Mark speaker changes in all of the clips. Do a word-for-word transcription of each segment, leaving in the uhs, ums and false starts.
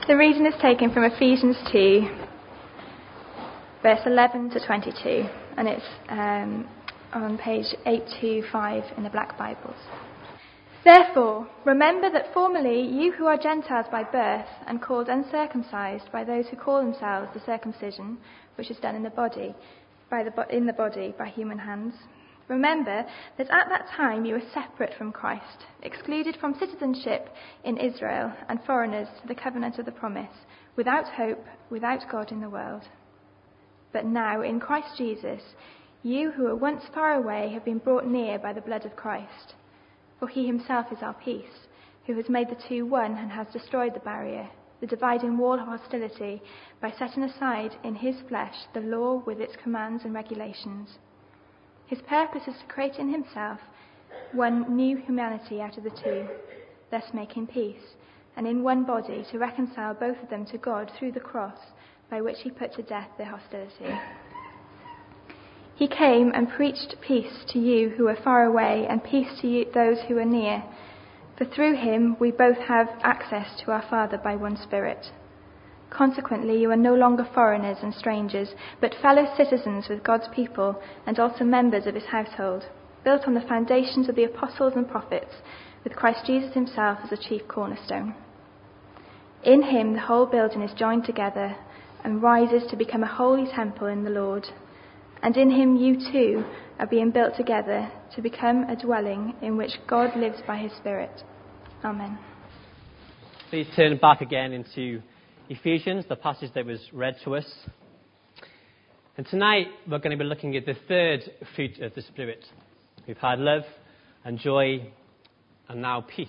Speaker 1: The reading is taken from Ephesians two, verse eleven to twenty-two, and it's um, on page eight twenty-five in the Black Bibles. Therefore, remember that formerly you who are Gentiles by birth and called uncircumcised by those who call themselves the circumcision, which is done in the body, by the bo- in the body by human hands. Remember that at that time you were separate from Christ, excluded from citizenship in Israel and foreigners to the covenant of the promise, without hope, without God in the world. But now, in Christ Jesus, you who were once far away have been brought near by the blood of Christ. For he himself is our peace, who has made the two one and has destroyed the barrier, the dividing wall of hostility, by setting aside in his flesh the law with its commands and regulations. His purpose is to create in himself one new humanity out of the two, thus making peace, and in one body to reconcile both of them to God through the cross, by which he put to death their hostility. He came and preached peace to you who are far away, and peace to you, those who are near. For through him we both have access to our Father by one Spirit. Consequently, you are no longer foreigners and strangers, but fellow citizens with God's people and also members of his household, built on the foundations of the apostles and prophets, with Christ Jesus himself as the chief cornerstone. In him the whole building is joined together and rises to become a holy temple in the Lord. And in him you too are being built together to become a dwelling in which God lives by his Spirit. Amen.
Speaker 2: Please turn back again into Ephesians, the passage that was read to us. And tonight we're going to be looking at the third fruit of the Spirit. We've had love and joy and now peace.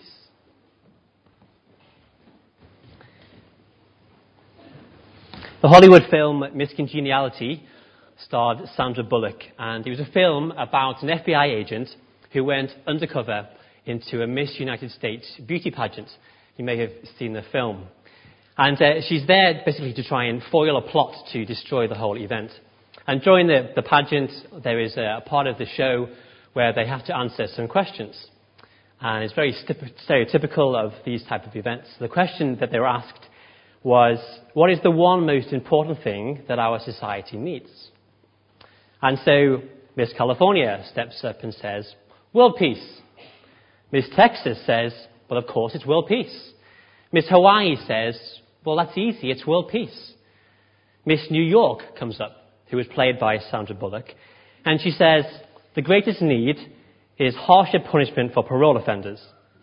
Speaker 2: The Hollywood film Miss Congeniality starred Sandra Bullock, and it was a film about an F B I agent who went undercover into a Miss United States beauty pageant. You may have seen the film. And uh, she's there basically to try and foil a plot to destroy the whole event. And during the, the pageant, there is a part of the show where they have to answer some questions. And it's very stereotypical of these type of events. The question that they were asked was, what is the one most important thing that our society needs? And so Miss California steps up and says, world peace. Miss Texas says, well, of course, it's world peace. Miss Hawaii says, well, that's easy, it's world peace. Miss New York comes up, who was played by Sandra Bullock, and she says, the greatest need is harsher punishment for parole offenders.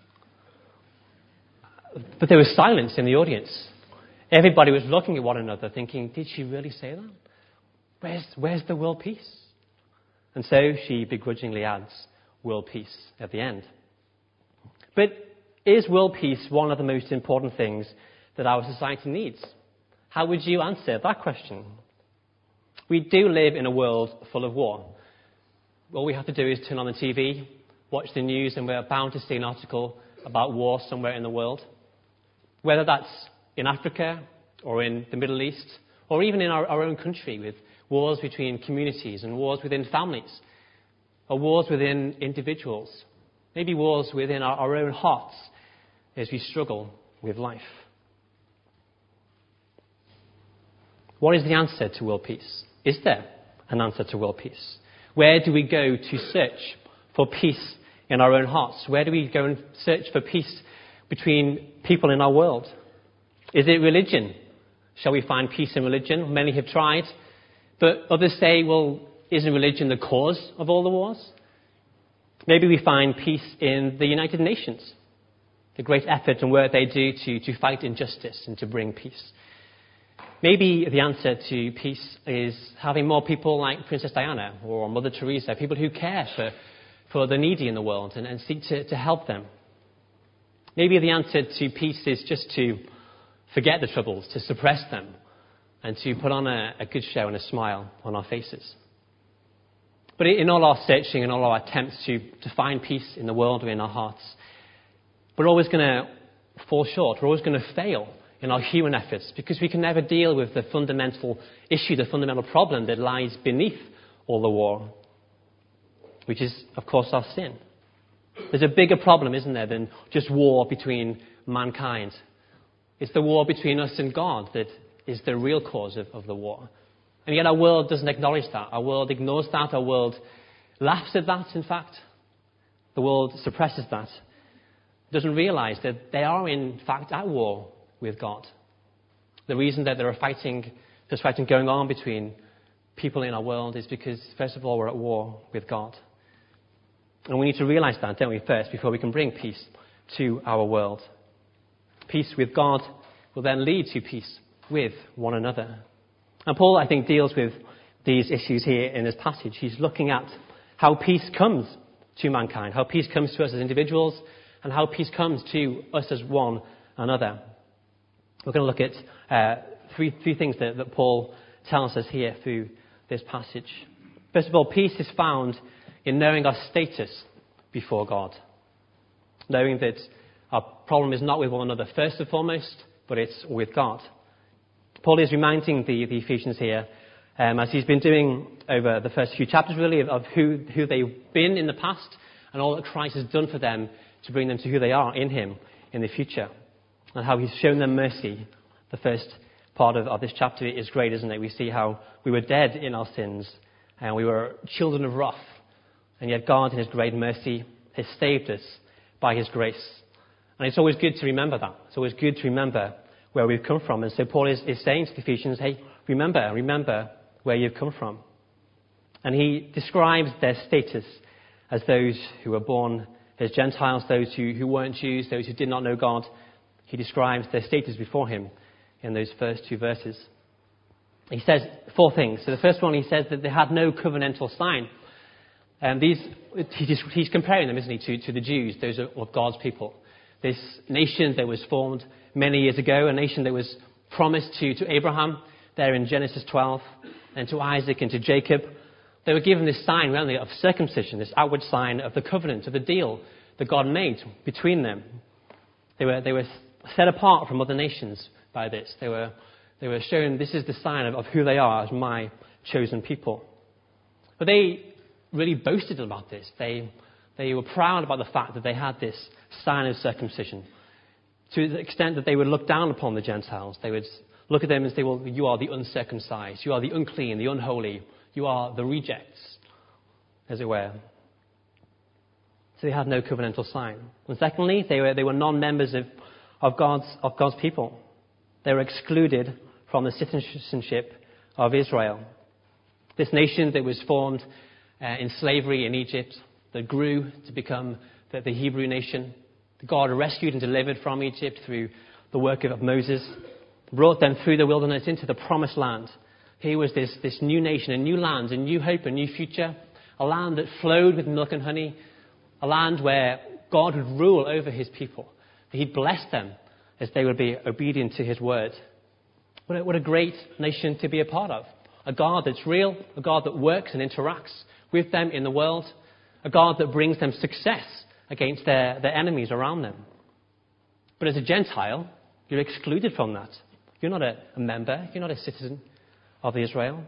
Speaker 2: But there was silence in the audience. Everybody was looking at one another thinking, did she really say that? Where's, where's the world peace? And so she begrudgingly adds world peace at the end. But is world peace one of the most important things that our society needs? How would you answer that question? We do live in a world full of war. All we have to do is turn on the T V, watch the news, and we're bound to see an article about war somewhere in the world. Whether that's in Africa or in the Middle East, or even in our, our own country, with wars between communities and wars within families, or wars within individuals, maybe wars within our, our own hearts as we struggle with life. What is the answer to world peace? Is there an answer to world peace? Where do we go to search for peace in our own hearts? Where do we go and search for peace between people in our world? Is it religion? Shall we find peace in religion? Many have tried. But others say, well, isn't religion the cause of all the wars? Maybe we find peace in the United Nations, the great effort and work they do to, to fight injustice and to bring peace. Maybe the answer to peace is having more people like Princess Diana or Mother Teresa, people who care for, for the needy in the world and, and seek to, to help them. Maybe the answer to peace is just to forget the troubles, to suppress them, and to put on a, a good show and a smile on our faces. But in all our searching and all our attempts to, to find peace in the world or in our hearts, we're always going to fall short. We're always going to fail in our human efforts because we can never deal with the fundamental issue, the fundamental problem that lies beneath all the war, which is, of course, our sin. There's a bigger problem, isn't there, than just war between mankind. It's the war between us and God that is the real cause of, of the war. And yet our world doesn't acknowledge that. Our world ignores that. Our world laughs at that, in fact. The world suppresses that. It doesn't realize that they are, in fact, at war with God. The reason that there are fighting, there's fighting going on between people in our world is because, first of all, we're at war with God. And we need to realize that, don't we, first, before we can bring peace to our world. Peace with God will then lead to peace with one another. And Paul, I think, deals with these issues here in this passage. He's looking at how peace comes to mankind, how peace comes to us as individuals, and how peace comes to us as one another. We're going to look at uh, three, three things that, that Paul tells us here through this passage. First of all, peace is found in knowing our status before God. Knowing that our problem is not with one another first and foremost, but it's with God. Paul is reminding the, the Ephesians here, um, as he's been doing over the first few chapters really, of, of who, who they've been in the past and all that Christ has done for them to bring them to who they are in him in the future. And how he's shown them mercy. The first part of, of this chapter is great, isn't it? We see how we were dead in our sins and we were children of wrath. And yet God, in his great mercy, has saved us by his grace. And it's always good to remember that. It's always good to remember where we've come from. And so Paul is, is saying to the Ephesians, hey, remember, remember where you've come from. And he describes their status as those who were born as Gentiles, those who, who weren't Jews, those who did not know God. He describes their status before him in those first two verses. He says four things. So the first one, he says that they had no covenantal sign. And these, he's comparing them, isn't he, to, to the Jews, those of God's people. This nation that was formed many years ago, a nation that was promised to, to Abraham there in Genesis twelve, and to Isaac and to Jacob. They were given this sign, really, of circumcision, this outward sign of the covenant, of the deal that God made between them. They were, they were set apart from other nations by this. They were, they were shown this is the sign of, of who they are as my chosen people. But they really boasted about this. They, they were proud about the fact that they had this sign of circumcision, to the extent that they would look down upon the Gentiles. They would look at them and say, well, you are the uncircumcised, you are the unclean, the unholy, you are the rejects, as it were. So they had no covenantal sign. And secondly, they were, they were non-members of, of, God's, of God's people. They were excluded from the citizenship of Israel. This nation that was formed uh, in slavery in Egypt, that grew to become the, the Hebrew nation, that God rescued and delivered from Egypt through the work of Moses, brought them through the wilderness into the promised land. Here was this, this new nation, a new land, a new hope, a new future, a land that flowed with milk and honey, a land where God would rule over his people. He'd bless them as they would be obedient to his word. What a, what a great nation to be a part of. A God that's real, a God that works and interacts with them in the world, a God that brings them success against their, their enemies around them. But as a Gentile, you're excluded from that. You're not a, a member, you're not a citizen of Israel.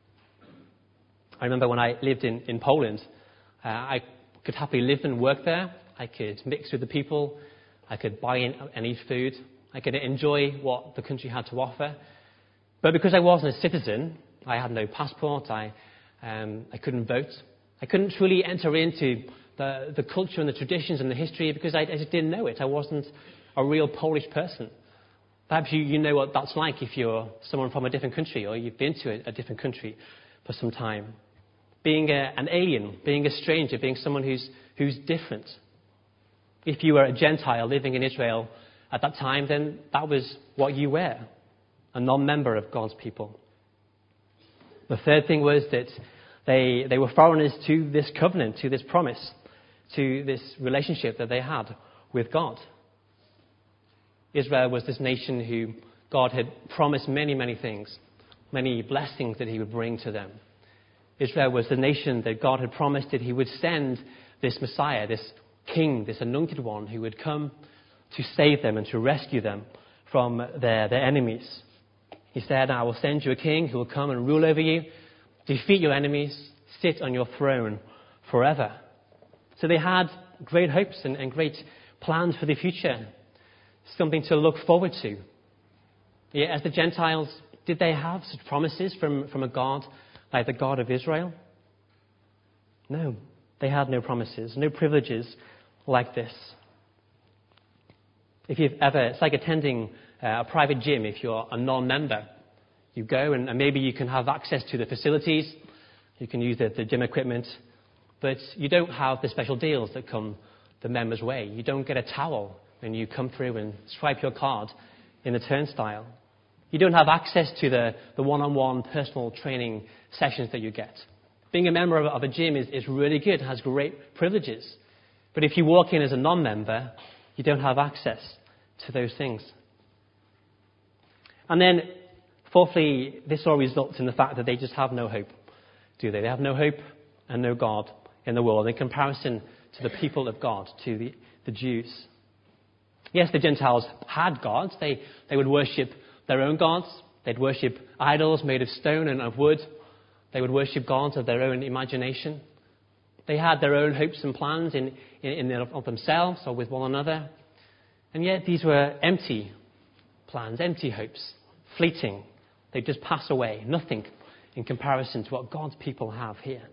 Speaker 2: I remember when I lived in, in Poland, uh, I could happily live and work there. I could mix with the people. I could buy in and eat food. I could enjoy what the country had to offer. But because I wasn't a citizen, I had no passport, I, um, I couldn't vote. I couldn't truly enter into the, the culture and the traditions and the history because I, I just didn't know it. I wasn't a real Polish person. Perhaps you, you know what that's like if you're someone from a different country or you've been to a, a different country for some time. Being a, an alien, being a stranger, being someone who's, who's different. If you were a Gentile living in Israel at that time, then that was what you were, a non-member of God's people. The third thing was that they, they were foreigners to this covenant, to this promise, to this relationship that they had with God. Israel was this nation who God had promised many, many things, many blessings that he would bring to them. Israel was the nation that God had promised that he would send this Messiah, this king, this anointed one who would come to save them and to rescue them from their, their enemies. He said, I will send you a king who will come and rule over you, defeat your enemies, sit on your throne forever. So they had great hopes and, and great plans for the future, something to look forward to, Yet as the Gentiles, did they have such promises from, from a God like the God of Israel? No, they had no promises, no privileges like this. If you've ever, it's like attending uh, a private gym. If you're a non-member, you go and, and maybe you can have access to the facilities, you can use the, the gym equipment, but you don't have the special deals that come the members' way. You don't get a towel when you come through and swipe your card in the turnstile. You don't have access to the, the one-on-one personal training sessions that you get. Being a member of, of a gym is, is really good, has great privileges. But if you walk in as a non-member, you don't have access to those things. And then, fourthly, this all results in the fact that they just have no hope, do they? They have no hope and no God in the world in comparison to the people of God, to the, the Jews. Yes, the Gentiles had gods. They, they would worship their own gods. They'd worship idols made of stone and of wood. They would worship gods of their own imagination. They had their own hopes and plans in, in, in of themselves or with one another. And yet these were empty plans, empty hopes, fleeting. They'd just pass away, nothing in comparison to what God's people have here.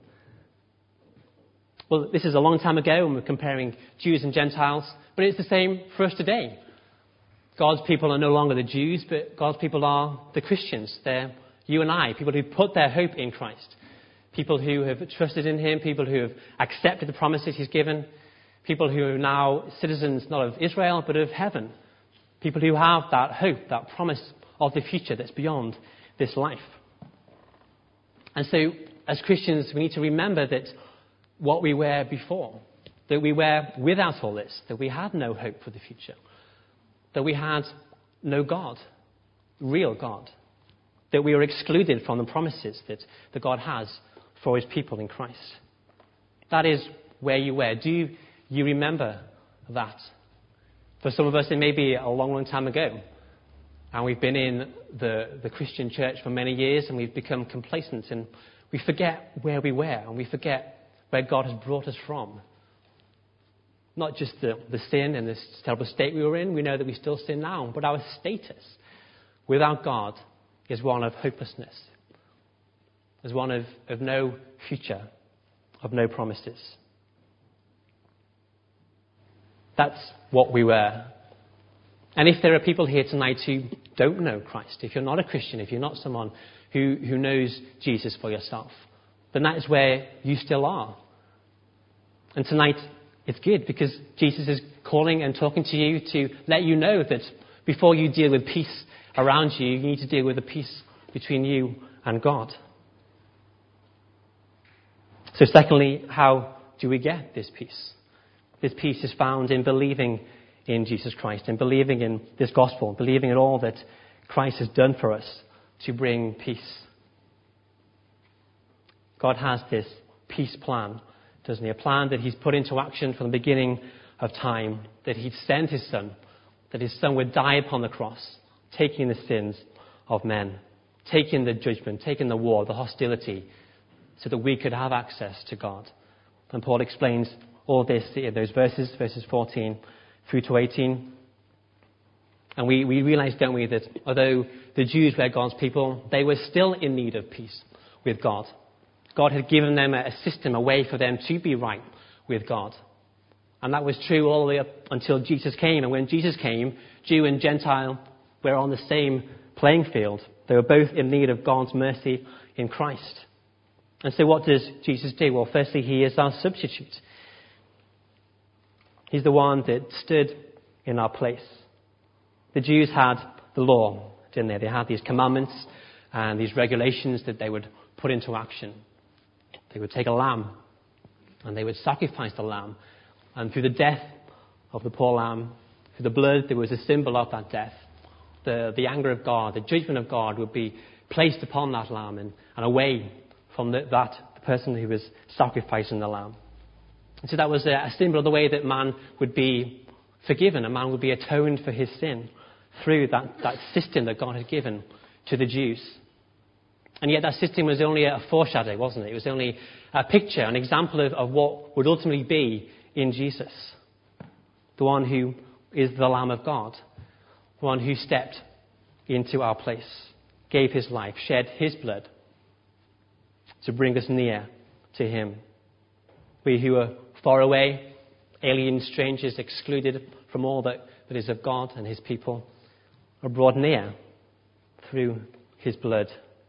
Speaker 2: Well, this is a long time ago when we're comparing Jews and Gentiles, but it's the same for us today. God's people are no longer the Jews, but God's people are the Christians. They're you and I, people who put their hope in Christ, people who have trusted in him, people who have accepted the promises he's given, people who are now citizens not of Israel but of heaven, people who have that hope, that promise of the future that's beyond this life. And so, as Christians, we need to remember that what we were before, that we were without all this, that we had no hope for the future, that we had no God, real God, that we were excluded from the promises that, that God has for his people in Christ. That is where you were. Do you, you remember that? For some of us, it may be a long, long time ago. And we've been in the, the Christian church for many years, and we've become complacent, and we forget where we were, and we forget where God has brought us from. Not just the, the sin and this terrible state we were in. We know that we still sin now, but our status without God is one of hopelessness, is one of, of no future, of no promises. That's what we were. And if there are people here tonight who don't know Christ, if you're not a Christian, if you're not someone who, who knows Jesus for yourself, then that is where you still are. And tonight, it's good because Jesus is calling and talking to you to let you know that before you deal with peace around you, you need to deal with the peace between you and God. So secondly, how do we get this peace? This peace is found in believing in Jesus Christ, in believing in this gospel, believing in all that Christ has done for us to bring peace. God has this peace plan, doesn't he? A plan that he's put into action from the beginning of time, that he'd send his son, that his son would die upon the cross, taking the sins of men, taking the judgment, taking the war, the hostility, so that we could have access to God. And Paul explains all this in those verses, verses fourteen through to eighteen. And we, we realize, don't we, that although the Jews were God's people, they were still in need of peace with God. God had given them a system, a way for them to be right with God. And that was true all the way up until Jesus came. And when Jesus came, Jew and Gentile were on the same playing field. They were both in need of God's mercy in Christ. And so what does Jesus do? Well, firstly, he is our substitute. He's the one that stood in our place. The Jews had the law, didn't they? They had these commandments and these regulations that they would put into action. They would take a lamb and they would sacrifice the lamb. And through the death of the poor lamb, through the blood that was a symbol of that death, the, the anger of God, the judgment of God would be placed upon that lamb and, and away from the, that the person who was sacrificing the lamb. And so that was a, a symbol of the way that man would be forgiven. A man would be atoned for his sin through that, that system that God had given to the Jews. And yet that system was only a foreshadow, wasn't it? It was only a picture, an example of, of what would ultimately be in Jesus. The one who is the Lamb of God. The one who stepped into our place, gave his life, shed his blood to bring us near to him. We who are far away, alien, strangers, excluded from all that, that is of God and his people, are brought near through his blood.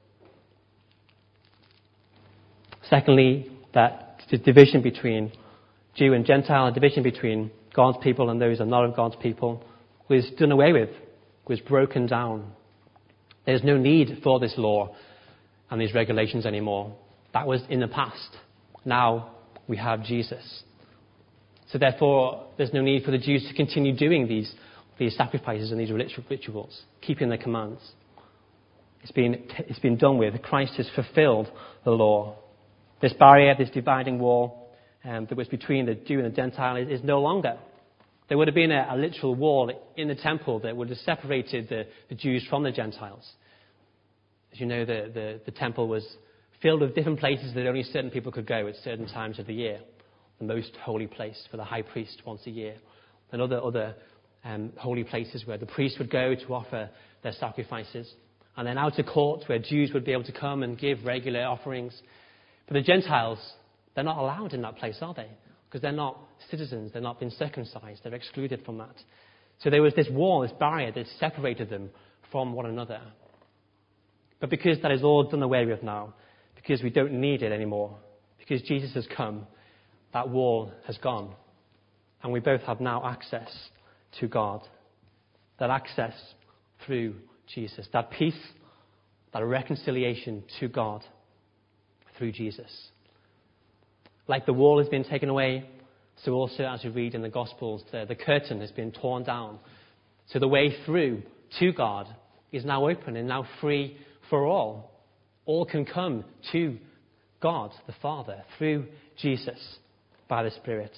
Speaker 2: Secondly, that the division between Jew and Gentile, a division between God's people and those who are not of God's people, was done away with, was broken down. There's no need for this law and these regulations anymore. That was in the past. Now we have Jesus. So therefore, there's no need for the Jews to continue doing these, these sacrifices and these rituals, keeping the commands. It's been, it's been done with. Christ has fulfilled the law. This barrier, this dividing wall um, that was between the Jew and the Gentile is, is no longer. There would have been a, a literal wall in the temple that would have separated the, the Jews from the Gentiles. As you know, the, the, the temple was filled with different places that only certain people could go at certain times of the year. The most holy place for the high priest once a year. And other, other um, holy places where the priest would go to offer their sacrifices. And then outer courts where Jews would be able to come and give regular offerings. But the Gentiles, they're not allowed in that place, are they? Because they're not citizens, they're not been circumcised, they're excluded from that. So there was this wall, this barrier that separated them from one another. But because that is all done away with now, because we don't need it anymore, because Jesus has come, that wall has gone. And we both have now access to God. That access through Jesus. That peace, that reconciliation to God through Jesus. Like the wall has been taken away, so also as we read in the Gospels, the, the curtain has been torn down. So the way through to God is now open and now free for all. All can come to God, the Father, through Jesus, by the Spirit.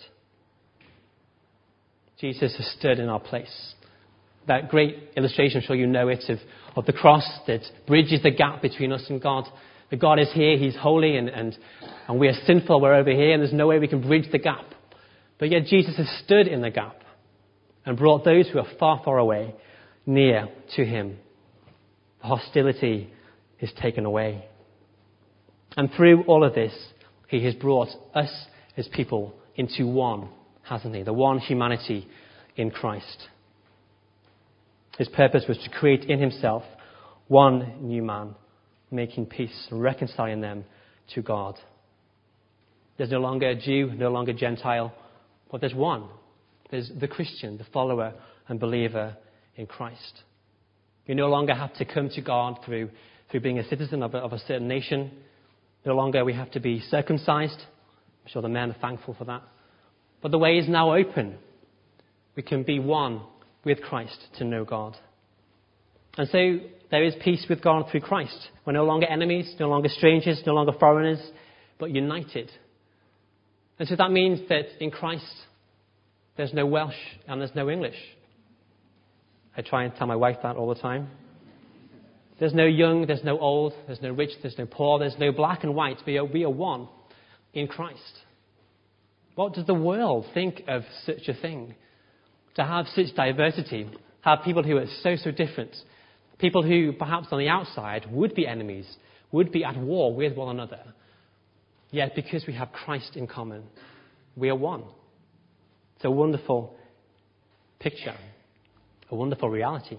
Speaker 2: Jesus has stood in our place. That great illustration, I'm sure you know it, of, of the cross that bridges the gap between us and God. That God is here, he's holy, and, and, and we are sinful, we're over here, and there's no way we can bridge the gap. But yet Jesus has stood in the gap and brought those who are far, far away near to him. The hostility is taken away. And through all of this, he has brought us as people into one, hasn't he? The one humanity in Christ. His purpose was to create in himself one new man, making peace and reconciling them to God. There's no longer a Jew, no longer Gentile, but there's one. There's the Christian, the follower and believer in Christ. You no longer have to come to God through, through being a citizen of a, of a certain nation. No longer we have to be circumcised. I'm sure the men are thankful for that. But the way is now open. We can be one with Christ to know God. And so there is peace with God through Christ. We're no longer enemies, no longer strangers, no longer foreigners, but united. And so that means that in Christ there's no Welsh and there's no English. I try and tell my wife that all the time. There's no young, there's no old, there's no rich, there's no poor, there's no black and white. We are, we are one in Christ. What does the world think of such a thing? To have such diversity, have people who are so, so different, people who perhaps on the outside would be enemies, would be at war with one another. Yet because we have Christ in common, we are one. It's a wonderful picture, a wonderful reality.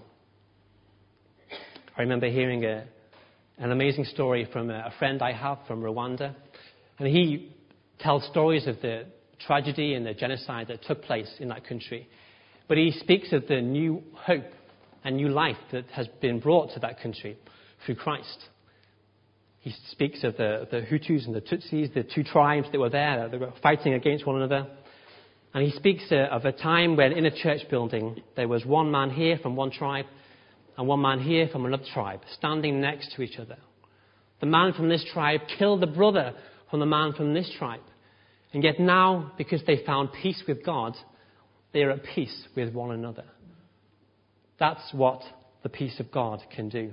Speaker 2: I remember hearing a, an amazing story from a, a friend I have from Rwanda. And he tells stories of the tragedy and the genocide that took place in that country. But he speaks of the new hope and new life that has been brought to that country through Christ. He speaks of the, the Hutus and the Tutsis, the two tribes that were there, that were fighting against one another. And he speaks uh, of a time when in a church building there was one man here from one tribe and one man here from another tribe, standing next to each other. The man from this tribe killed the brother from the man from this tribe. And yet now, because they found peace with God, they are at peace with one another. That's what the peace of God can do.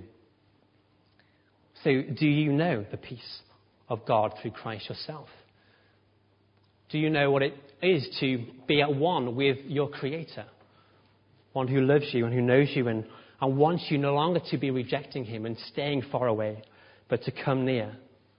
Speaker 2: So, do you know the peace of God through Christ yourself? Do you know what it is to be at one with your Creator? One who loves you and who knows you and, and wants you no longer to be rejecting him and staying far away, but to come near.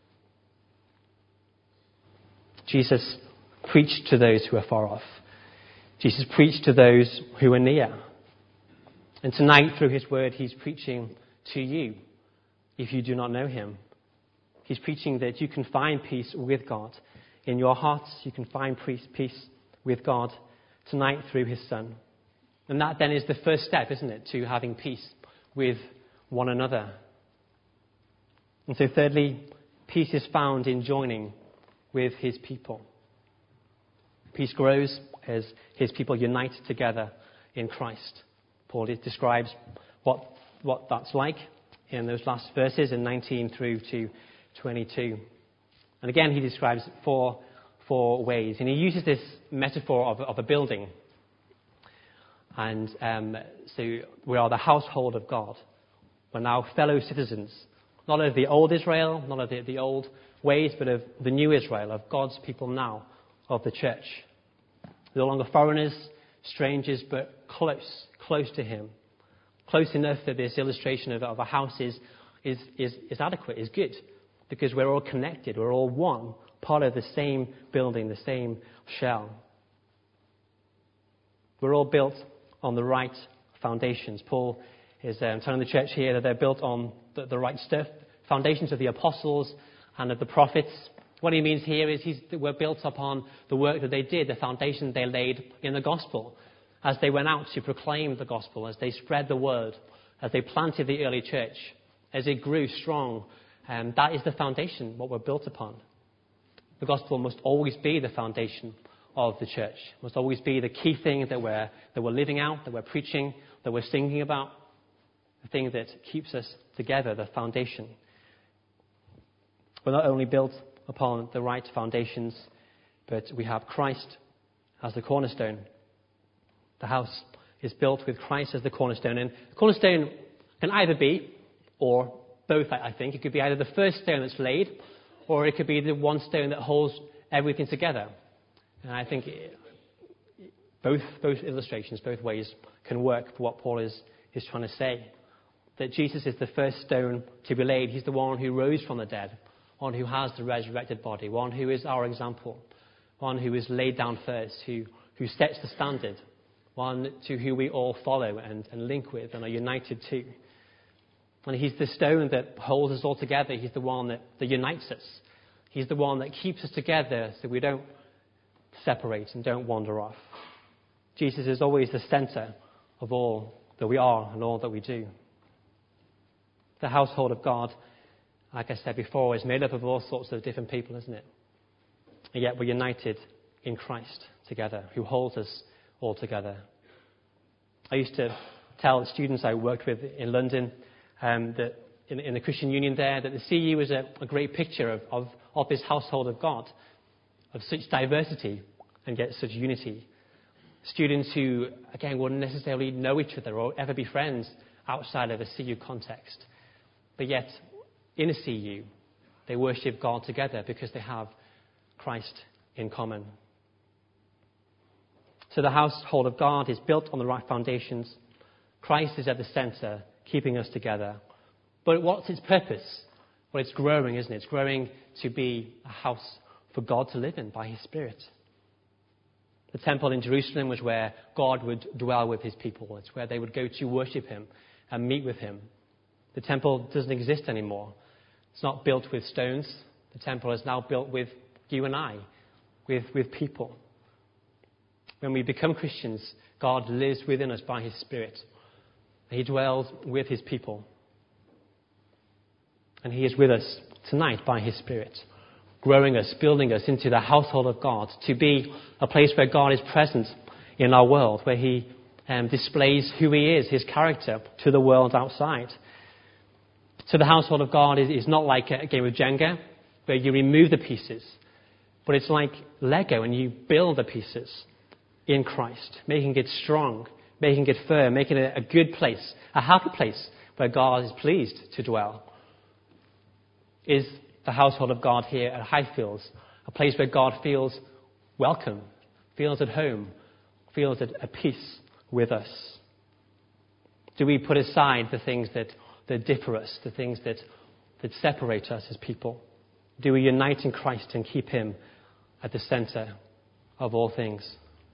Speaker 2: Jesus preached to those who are far off. Jesus preached to those who are near. And tonight, through his word, he's preaching to you if you do not know him. He's preaching that you can find peace with God. In your hearts, you can find peace with God tonight through his Son. And that then is the first step, isn't it, to having peace with one another. And so thirdly, peace is found in joining with his people. Peace grows as his people unite together in Christ. Paul describes what, what that's like in those last verses in nineteen through to twenty-two. And again, he describes four, four ways. And he uses this metaphor of, of a building. And um, so we are the household of God. We're now fellow citizens, not of the old Israel, not of the, the old ways, but of the new Israel, of God's people now, of the church. No longer foreigners, strangers, but close, close to him. Close enough that this illustration of, of a house is, is, is, is adequate, is good, because we're all connected, we're all one, part of the same building, the same shell. We're all built on the right foundations. Paul is um, telling the church here that they're built on the, the right stuff, foundations of the apostles and of the prophets. What he means here is he's, we're built upon the work that they did, the foundation they laid in the gospel, as they went out to proclaim the gospel, as they spread the word, as they planted the early church, as it grew strong. And that is the foundation, what we're built upon. The gospel must always be the foundation of the church. It must always be the key thing that we're, that we're living out, that we're preaching, that we're singing about, the thing that keeps us together, the foundation. We're not only built upon the right foundations, but we have Christ as the cornerstone. The house is built with Christ as the cornerstone. And the cornerstone can either be, or both, I think. It could be either the first stone that's laid, or it could be the one stone that holds everything together. And I think it, both, both illustrations, both ways, can work for what Paul is, is trying to say. That Jesus is the first stone to be laid. He's the one who rose from the dead, one who has the resurrected body, one who is our example, one who is laid down first, who, who sets the standard, one to who we all follow and, and link with and are united to. And he's the stone that holds us all together. He's the one that, that unites us. He's the one that keeps us together so we don't separate and don't wander off. Jesus is always the center of all that we are and all that we do. The household of God, like I said before, is made up of all sorts of different people, isn't it? And yet we're united in Christ together, who holds us all together. I used to tell the students I worked with in London um, that in, in the Christian Union there, that the C U was a, a great picture of, of, of this household of God, of such diversity and yet such unity. Students who, again, wouldn't necessarily know each other or ever be friends outside of a C U context. But yet, in a C U, they worship God together because they have Christ in common. So the household of God is built on the right foundations. Christ is at the center, keeping us together. But what's its purpose? Well, it's growing, isn't it? It's growing to be a house for God to live in by his Spirit. The temple in Jerusalem was where God would dwell with his people. It's where they would go to worship him and meet with him. The temple doesn't exist anymore. It's not built with stones. The temple is now built with you and I, with, with people. When we become Christians, God lives within us by his Spirit. He dwells with his people. And he is with us tonight by his Spirit, growing us, building us into the household of God, to be a place where God is present in our world, where he um, displays who he is, his character, to the world outside. So the household of God is, is not like a game of Jenga, where you remove the pieces, but it's like Lego, and you build the pieces in Christ, making it strong, making it firm, making it a good place, a happy place where God is pleased to dwell. Is the household of God here at Highfields a place where God feels welcome, feels at home, feels at, at peace with us? Do we put aside the things that, that differ us, the things that, that separate us as people? Do we unite in Christ and keep him at the center of all things?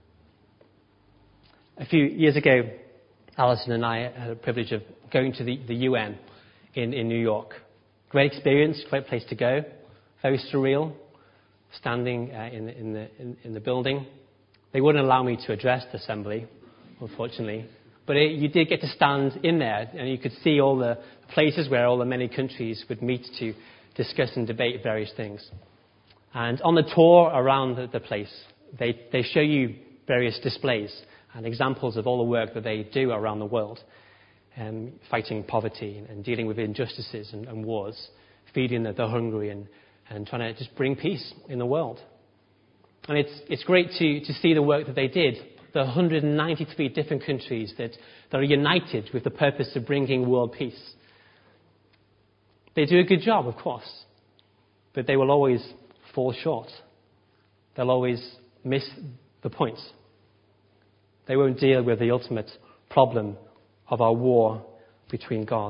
Speaker 2: A few years ago, Alison and I had the privilege of going to the, the U N in, in New York. Great experience, great place to go. Very surreal, standing uh, in, in, the, in, in the building. They wouldn't allow me to address the assembly, unfortunately. But it, you did get to stand in there, and you could see all the places where all the many countries would meet to discuss and debate various things. And on the tour around the, the place, they, they show you various displays and examples of all the work that they do around the world, um, fighting poverty and dealing with injustices and, and wars, feeding the, the hungry and, and trying to just bring peace in the world. And it's, it's great to, to see the work that they did, the one hundred ninety-three different countries that, that are united with the purpose of bringing world peace. They do a good job, of course, but they will always fall short. They'll always miss the point. They won't deal with the ultimate problem of our war between God.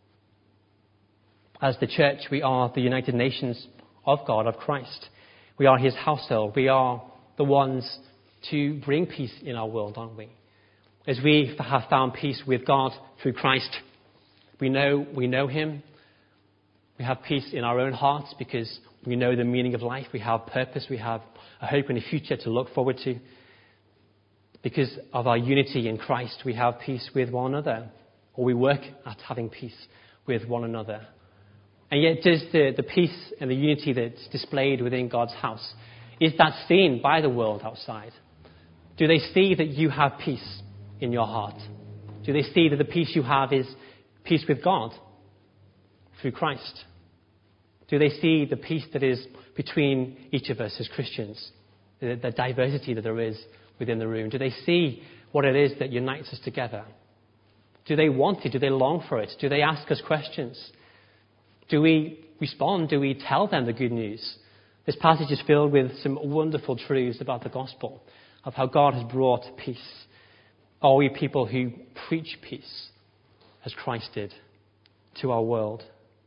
Speaker 2: As the church, we are the United Nations of God, of Christ. We are his household. We are the ones to bring peace in our world, aren't we? As we have found peace with God through Christ, we know we know him. We have peace in our own hearts because we know the meaning of life. We have purpose. We have a hope and a future to look forward to. Because of our unity in Christ, we have peace with one another, or we work at having peace with one another. And yet, does the, the peace and the unity that's displayed within God's house, is that seen by the world outside? Do they see that you have peace in your heart? Do they see that the peace you have is peace with God through Christ? Do they see the peace that is between each of us as Christians, the, the diversity that there is within the room? Do they see what it is that unites us together? Do they want it? Do they long for it? Do they ask us questions? Do we respond? Do we tell them the good news? This passage is filled with some wonderful truths about the gospel, of how God has brought peace. Are we people who preach peace, as Christ did, to our world?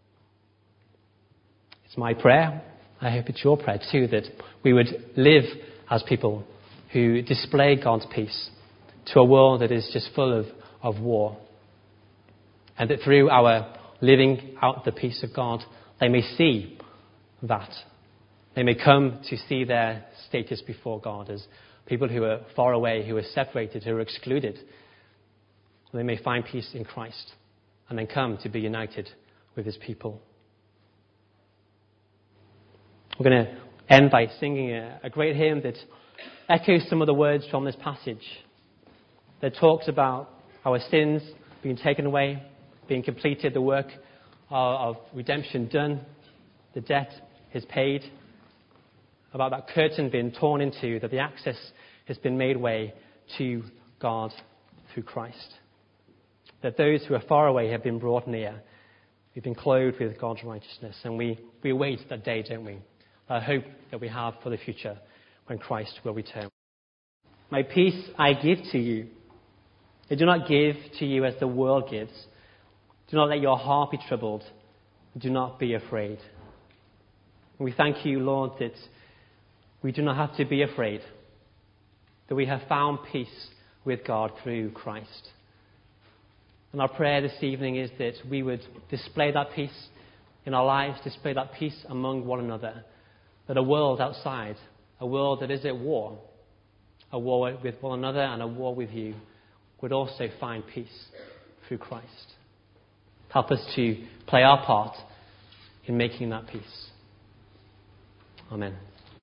Speaker 2: It's my prayer, I hope it's your prayer too, that we would live as people who display God's peace to a world that is just full of, of war. And that through our living out the peace of God, they may see that. They may come to see their status before God as people who are far away, who are separated, who are excluded. They may find peace in Christ and then come to be united with his people. We're going to end by singing a, a great hymn that echoes some of the words from this passage, that talks about our sins being taken away, being completed, the work of, of redemption done, the debt is paid, about that curtain being torn into, that the access has been made way to God through Christ. That those who are far away have been brought near. We've been clothed with God's righteousness, and we, we await that day, don't we? A hope that we have for the future when Christ will return. My peace I give to you. I do not give to you as the world gives. Do not let your heart be troubled. Do not be afraid. And we thank you, Lord, that we do not have to be afraid, that we have found peace with God through Christ. And our prayer this evening is that we would display that peace in our lives, display that peace among one another, that a world outside, a world that is at war, a war with one another and a war with you, would also find peace through Christ. Help us to play our part in making that peace. Amen.